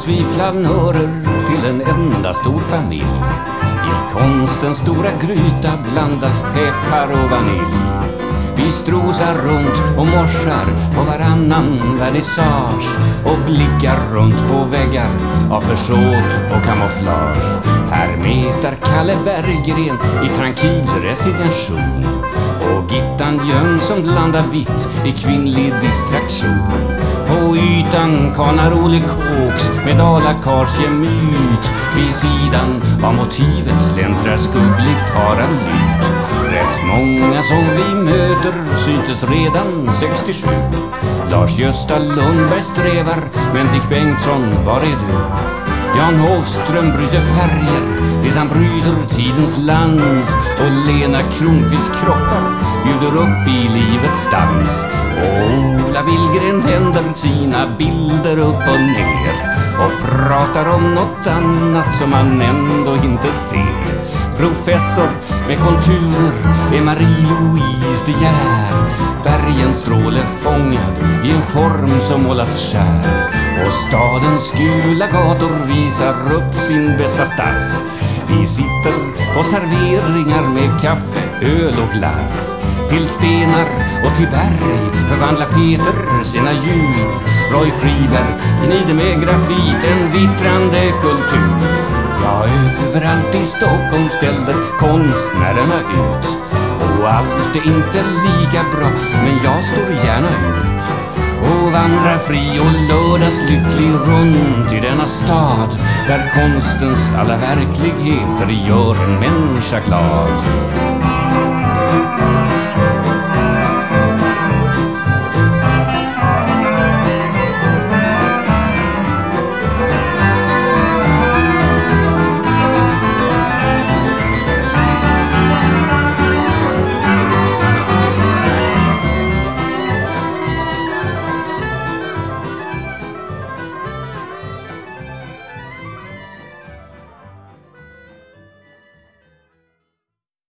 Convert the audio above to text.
samlas vi flanörer till en enda stor familj. I konstens stora gryta blandas peppar och vanilj. Vi strosar runt och morsar på varannan vernissage och blickar runt på väggar av försåt och kamouflage. Här metar Kalle Berggren i tranquil resignation och Gittan Jönsson blandar vitt i kvinnlig distraktion. På ytan kanar Olle Kåks med Dalakars gemyt. Vid sidan av motivet släntrar skuggligt Harald Lyt. Rätt många som vi möter syntes redan 67. Lars-Gösta Lundberg strävar, men Dick Bengtsson, var är du? Jan Hofström bryter färger tills han bryter tidens lans. Och Lena Kronqvist kroppar bjuder upp i livets dans. Och Ola Billgren vänder sina bilder upp och ner och pratar om något annat som man ändå inte ser. Professor med konturer är Marie-Louise De Geer. Bergens stråle fångad i en form som målats skär. Och stadens gula gator visar upp sin bästa stads. Vi sitter på serveringar med kaffe, öl och glass. Till stenar och till berg förvandlar Peter sina djur. Roy Friberg gnider med grafit en vittrande kultur. Ja, överallt i Stockholm ställde konstnärerna ut. Och allt är inte lika bra, men jag står gärna ut och vandrar fri och lördagslycklig runt i denna stad där konstens alla verkligheter gör en människa glad.